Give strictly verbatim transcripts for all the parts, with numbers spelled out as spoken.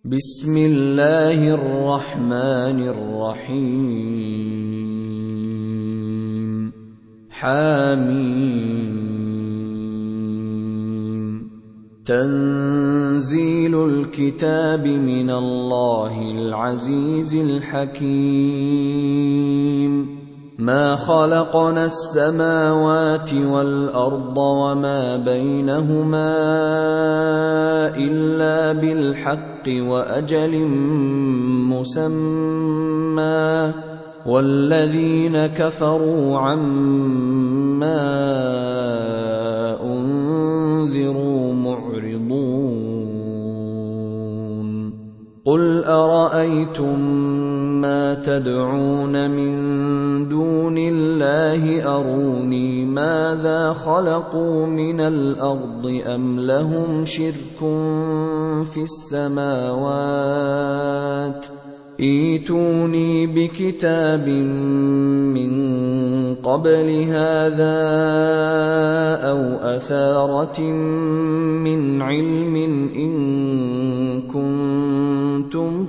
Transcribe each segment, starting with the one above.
بسم الله الرحمن الرحيم حميم تنزيل الكتاب من الله العزيز الحكيم ما خلقنا السماوات والأرض وما بينهما إلا بالحق وأجل مسمى والذين كفروا عما أنذروا معرضون قل أرأيتم ما تدعون من دون الله أروني ماذا خلقوا من الأرض أم لهم شرك في السماوات ائتوني بكتاب من قبل هذا أو أثارة من علم إن كنتم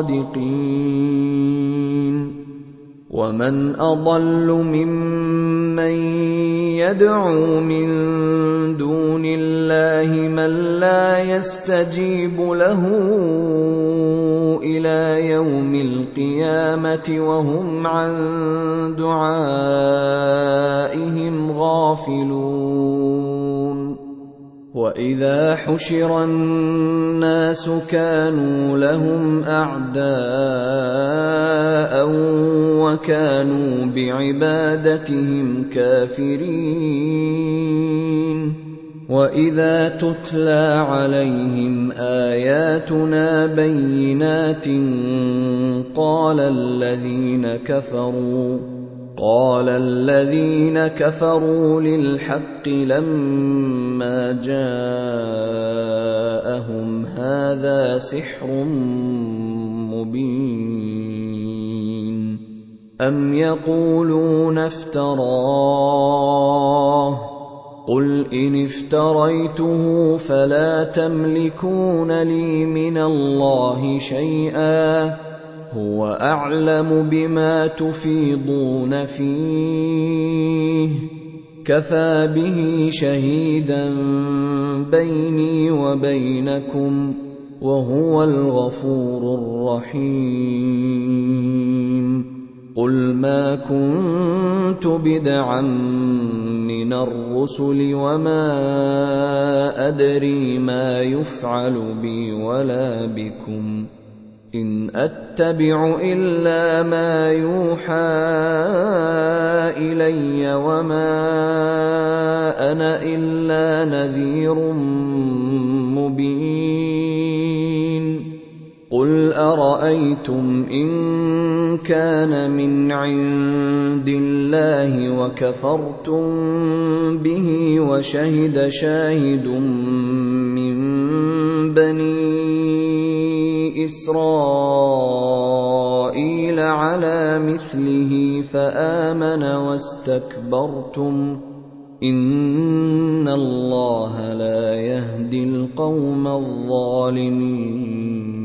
صادقين ومن أضل ممن يدعو من دون الله من لا يستجيب له إلى يوم القيامة وهم عن دعائهم غافلون وإذا حشر الناس كانوا لهم أعداء وكانوا بعبادتهم كافرين وإذا تتلى عليهم آياتنا بينات قال الذين كفروا قال الذين كفروا للحق لما جاءهم هذا سحر مبين أم يقولون افتراه قل إن افتريته فلا تملكون لي من الله شيئا هو أعلم بما تفيضون فيه كفى به شهيدا بيني وبينكم وهو الغفور الرحيم قل ما كنت بدعا من الرسل وما أدري ما يفعل بي ولا بكم إن أتبع إلا ما يوحى إلي وما أنا إلا نذير مبين قل أرأيتم إن كان من عند الله وكفرتم به وشهد شاهد من بني إسرائيل على مثله فآمن واستكبرتم إن الله لا يهدي القوم الظالمين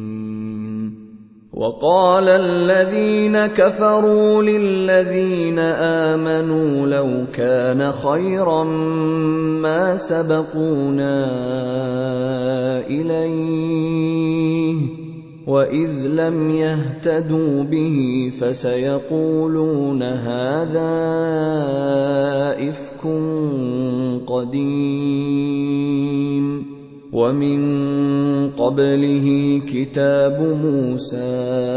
وقال الذين كفروا للذين آمنوا لو كان خيرا ما سبقونا إليه وإذ لم يهتدوا به فسيقولون هذا إفك قديم ومن قبله كتاب موسى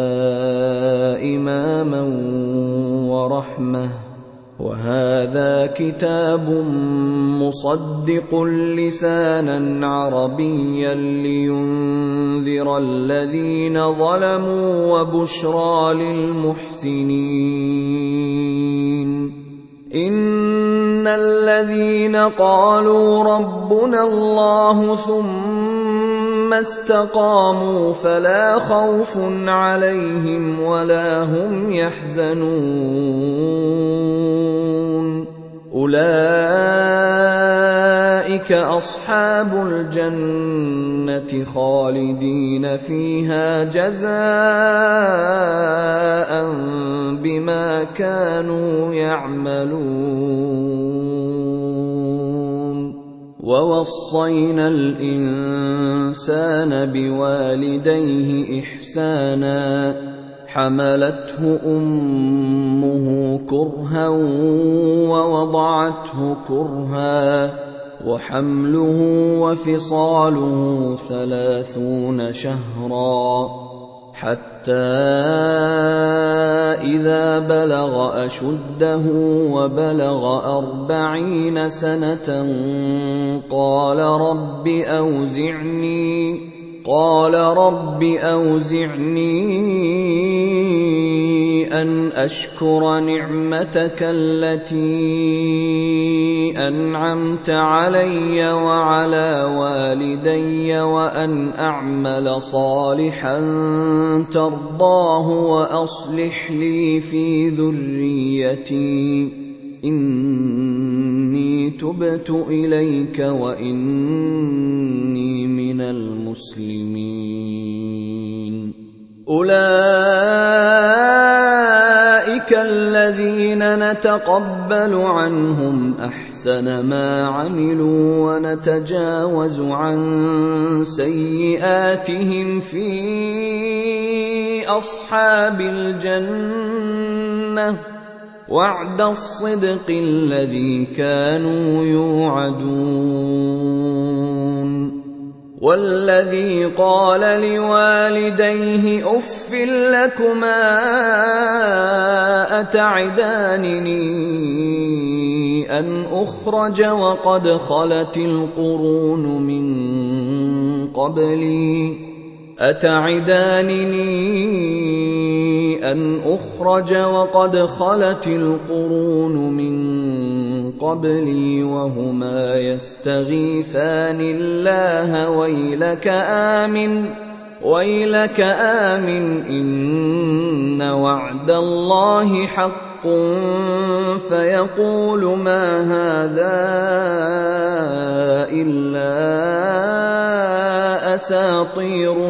إماما ورحمة وهذا كتاب مصدق لسانا عربيا لينذر الذين ظلموا وبشرى للمحسنين إن الذين قالوا ربنا الله ثم استقاموا فلا خوف عليهم ولا هم يحزنون أُولَٰئِكَ أَصْحَابُ الْجَنَّةِ خَالِدِينَ فِيهَا جَزَاءً بِمَا كَانُوا يَعْمَلُونَ وَوَصَّيْنَا الْإِنسَانَ بِوَالِدَيْهِ إِحْسَانًا حَمَلَتْهُ أُمُّهُ كُرْهًا وَوَضَعَتْهُ كُرْهًا وَحَمْلُهُ وَفِصَالُهُ ثَلَاثُونَ شَهْرًا حَتَّىٰ إِذَا بَلَغَ أَشُدَّهُ وَبَلَغَ أَرْبَعِينَ سَنَةً قَالَ رَبِّ أَوْزِعْنِي قال رب أوزعني أن أشكر نعمتك التي أنعمت علي وعلى والدي وأن أعمل صالحا ترضاه وأصلح لي في ذريتي إني تبت إليك وإني من المسلمين أولئك الذين نتقبل عنهم أحسن ما عملوا ونتجاوز عن سيئاتهم في أصحاب الجنة وعد الصدق الذي كانوا يوعدون والذي قال لوالديه أف لكما أتعدانني أن أخرج وقد خلت القرون من قبلي أتعدانني أن أخرج وقد خلت القرون من قبلي وهما يستغيثان الله ويلك آمن ويلك آمن إن وعد الله حق فيقول ما هذا إلا أساطير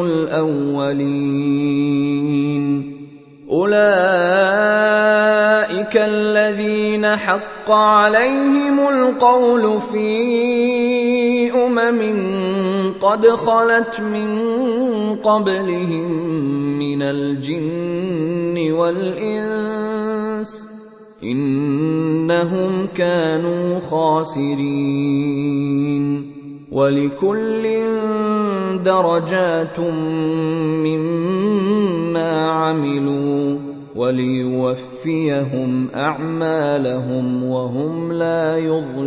الأولين أولئك الذين حق عليهم القول في أمم قد خلت من قبلهم من الجن والإنس إنهم كانوا خاسرين ولكل درجات مما عملوا وليوفيهم أعمالهم وهم لا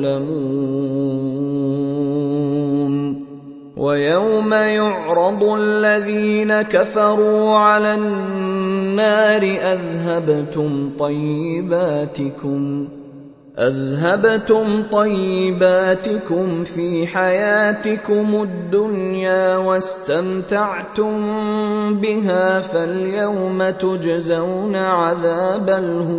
يظلمون ويوم يعرض الذين كفروا على النار أذهبتم طيباتكم أذهبتم طيباتكم في حياتكم الدنيا واستمتعتم بها فاليوم تجزون عذاب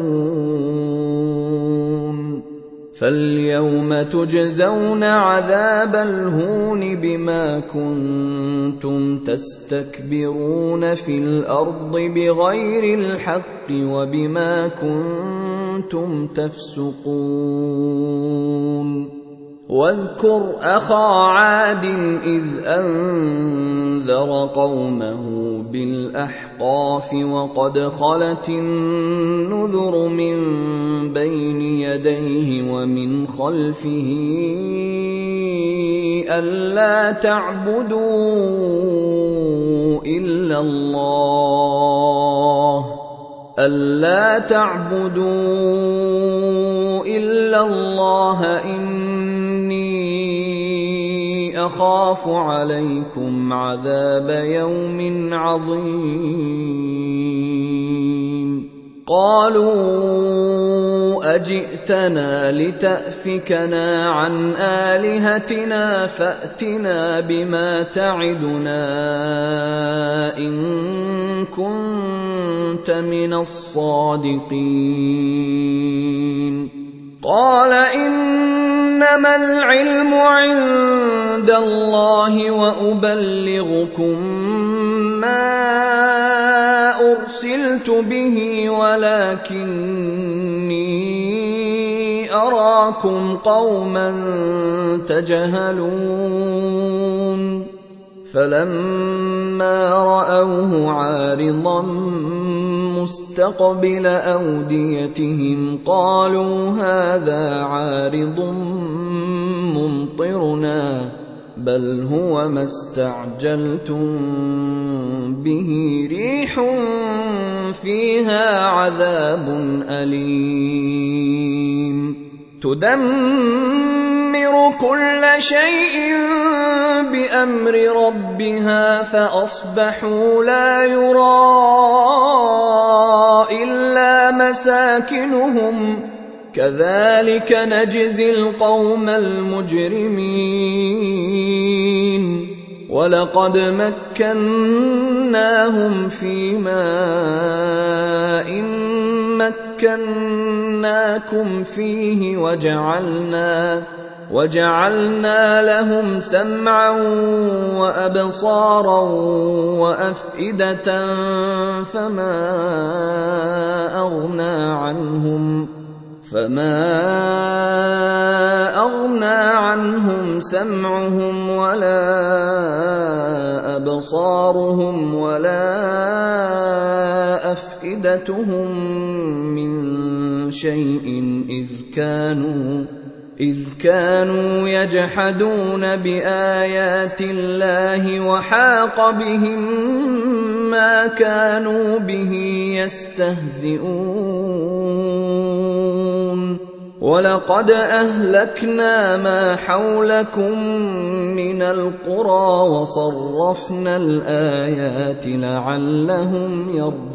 الهون فاليوم تجزون عذاب الهون بما كنتم تستكبرون في الأرض بغير الحق وبما كنتم تفسقون واذكر أخا عاد إذ أنذر قومه بالأحقاف وقد خلت النذر من بين يديه ومن خلفه ألا تعبدوا إلا الله ألا تعبدوا إلا الله إني أخاف عليكم عذاب يوم عظيم قالوا أجئتنا لتأفكنا عن آلهتنا فأتنا بما تعدنا إن كنت من الصادقين قال إنما العلم عند الله وأبلغكم ما أرسلت به ولكني أراكم قوما تجهلون فلما رأوه عارضا مستقبل أوديتهم قالوا هذا عارض ممطرنا بل هو ما استعجلتم به ريح فيها عذاب أليم تدمر كل شيء بأمر ربها فأصبحوا لا يرى إلا مساكنهم كذلك نجزي القوم المجرمين ولقد مكناهم في ماء مكناكم فيه وجعلنا وجعلنا لهم سمعا وأبصارا وأفئدة فما أغنى عنهم فما أغنى عنهم سمعهم ولا أبصارهم ولا أفئدتهم من شيء إذ كانوا إذ كانوا يجحدون بآيات الله وحاق بهم ما كانوا به يستهزئون ولقد أهلكنا ما حولكم من القرى وصرفنا الآيات لعلهم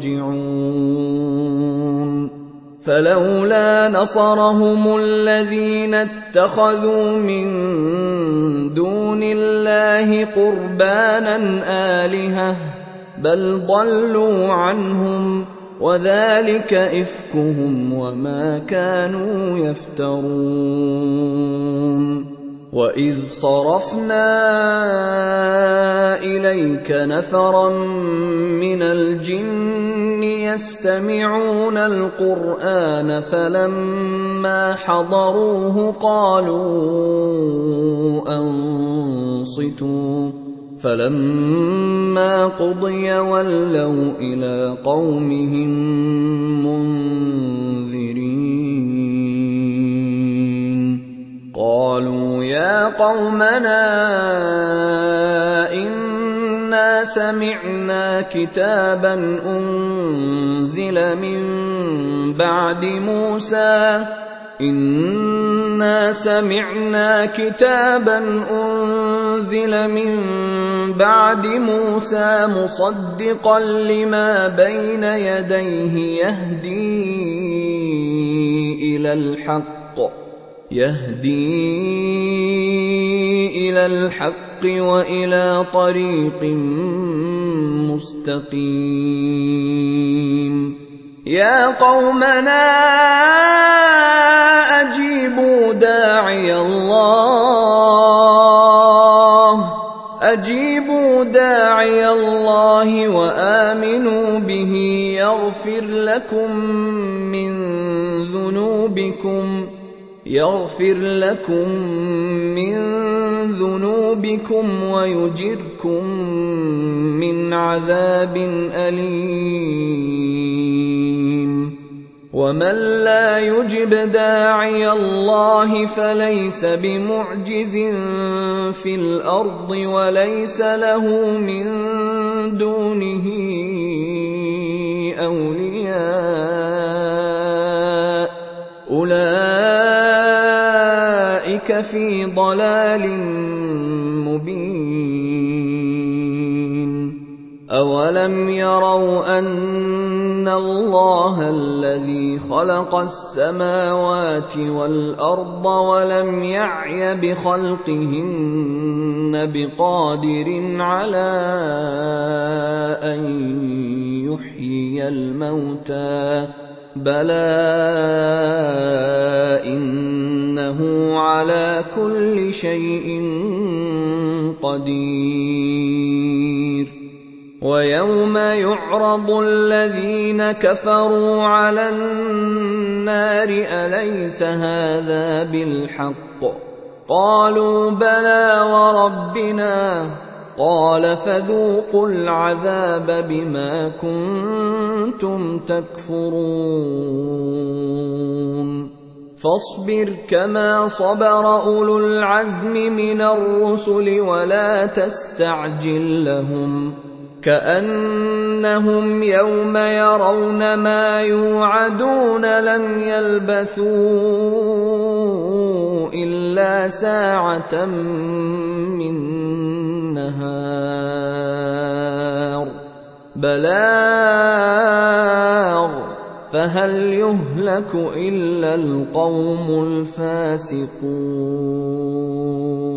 يرجعون فلولا نصرهم الذين اتخذوا من دون الله قربانا آلهة بل ضلوا عنهم وذلك إفكهم وما كانوا يفترون وإذ صرفنا إليك نفرا من الجن يستمعون القرآن فلما حضروه قالوا أنصتوا فلما قضي ولوا إلى قومهم منذرين قالوا يا قومنا إنا سمعنا كتابا أنزل من بعد موسى إنا سمعنا كتابا أنزل من بعد موسى مصدقا لما بين يديه يهدي إلى الحق يهدي إلى الحق وإلى طريق مستقيم يا قومنا أجيبوا داعي الله أجيبوا داعي الله وآمنوا به يغفر لكم من ذنوبكم يغفر لكم من ذنوبكم ويجركم من عذاب أليم ومن لا يجب داعي الله فليس بمعجز في الأرض وليس له من دونه أولياء أولئك في ضلال مبين أولم يروا أن الله الذي خلق السماوات والأرض ولم يعي بخلقهن بقادر على أن يحيي الموتى بلى إن عَلَى كُلِّ شَيْءٍ قَدِيرٌ وَيَوْمَ يُعْرَضُ الَّذِينَ كَفَرُوا عَلَى النَّارِ أَلَيْسَ هَذَا بِالْحَقِّ قَالُوا بَلَىٰ وَرَبِّنَا قَالَ فَذُوقُوا الْعَذَابَ بِمَا كُنتُمْ تَكْفُرُونَ فاصبر كما صبر أولو العزم من الرسل ولا تستعجل لهم كأنهم يوم يرون ما يوعدون لم يلبثوا إلا ساعة من نهار بلاغ فهل يهلك إلا القوم الفاسقون